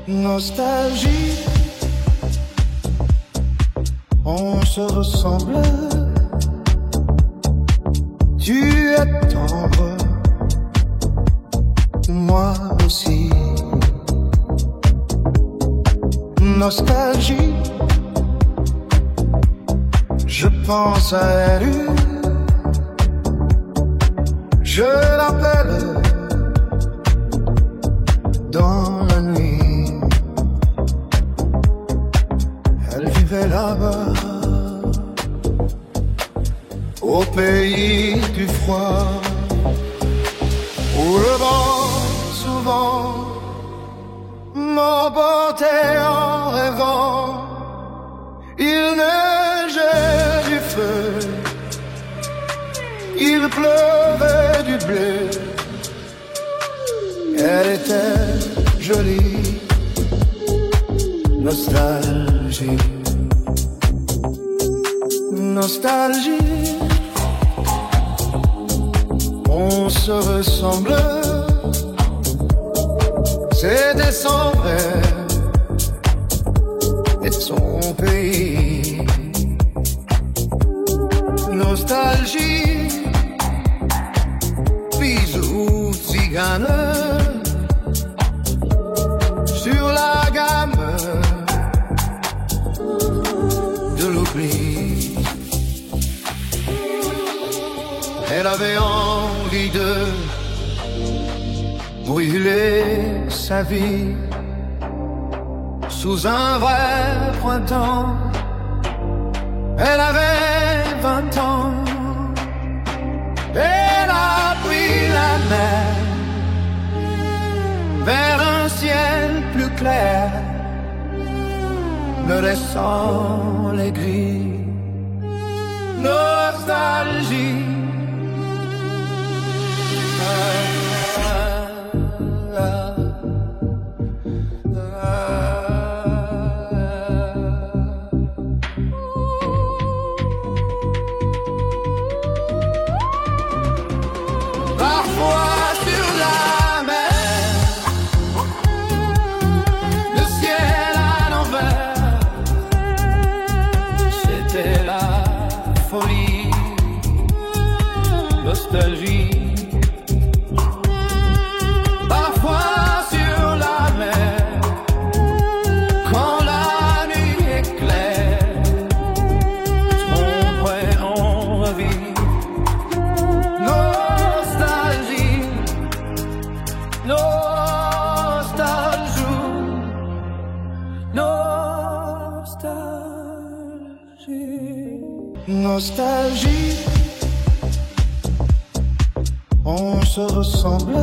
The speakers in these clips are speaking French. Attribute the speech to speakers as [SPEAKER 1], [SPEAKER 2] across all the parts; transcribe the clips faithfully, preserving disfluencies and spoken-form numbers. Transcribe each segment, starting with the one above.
[SPEAKER 1] Nostalgie, on se ressemble. Tu es tendre, moi aussi. Nostalgie, je pense à elle, je l'appelle dans la nuit. Elle vivait là-bas, au pays du froid, où le vent souvent m'emportait en rêvant. Il neigeait du feu, il pleuvait du bleu. Elle était jolie, nostalgie, nostalgie. On se ressemble, c'était son rêve et son pays. Nostalgie, bisous tzigane sur la gamme de l'oubli. Elle avait envie de brûler sa vie sous un vrai printemps. Elle avait vingt ans. Elle a pris la mer vers un ciel plus clair, me laissant les gris. Nostalgie.
[SPEAKER 2] Nostalgie. Parfois sur la mer, quand la nuit est claire, sombre en vie. Nostalgie, nostalgie, nostalgie,
[SPEAKER 1] nostalgie. On se ressemble,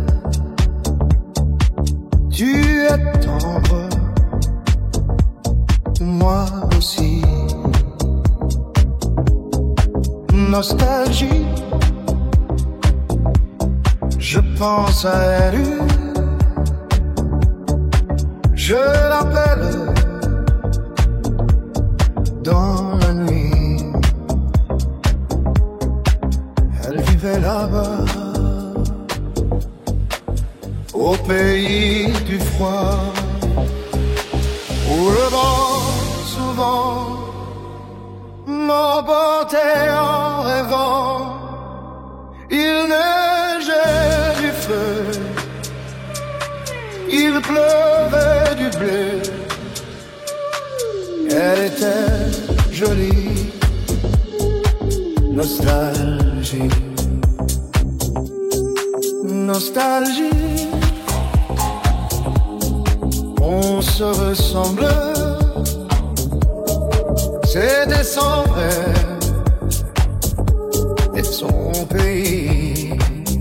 [SPEAKER 1] tu es tendre, moi aussi. Nostalgie, je pense à elle, je l'appelle dans la nuit. Elle vivait là-bas, au pays du froid, où le vent souvent m'emportait en rêvant. Il neigeait du feu, il pleuvait du bleu. Elle était jolie, nostalgie, nostalgie. On se ressemble, c'était son rêve et son pays.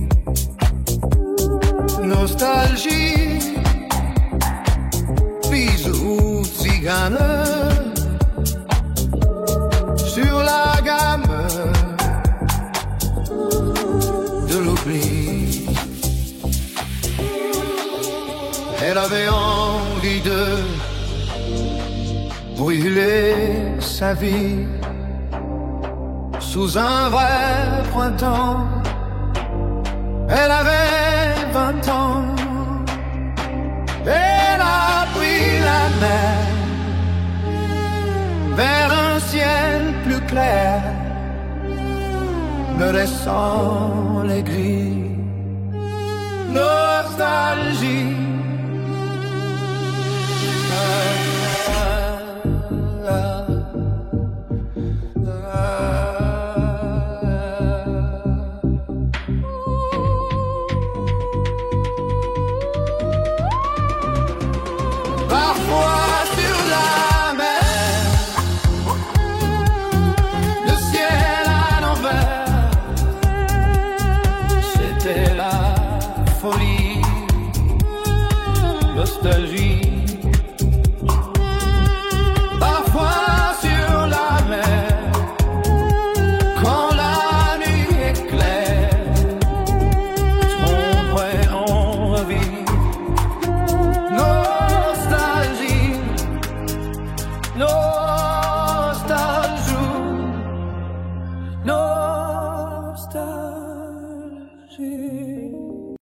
[SPEAKER 1] Nostalgie, bisous tzigane sur la gamme de l'oubli. Elle avait envie de brûler sa vie sous un vrai printemps. Elle avait vingt ans. Elle a me laissant les grilles. Nostalgie. Parfois sur la mer, le ciel à l'envers, c'était la folie, nostalgie. Parfois sur la mer, quand la nuit est claire, sombre et en revue. Nostalgie, nostalgie, nostalgie.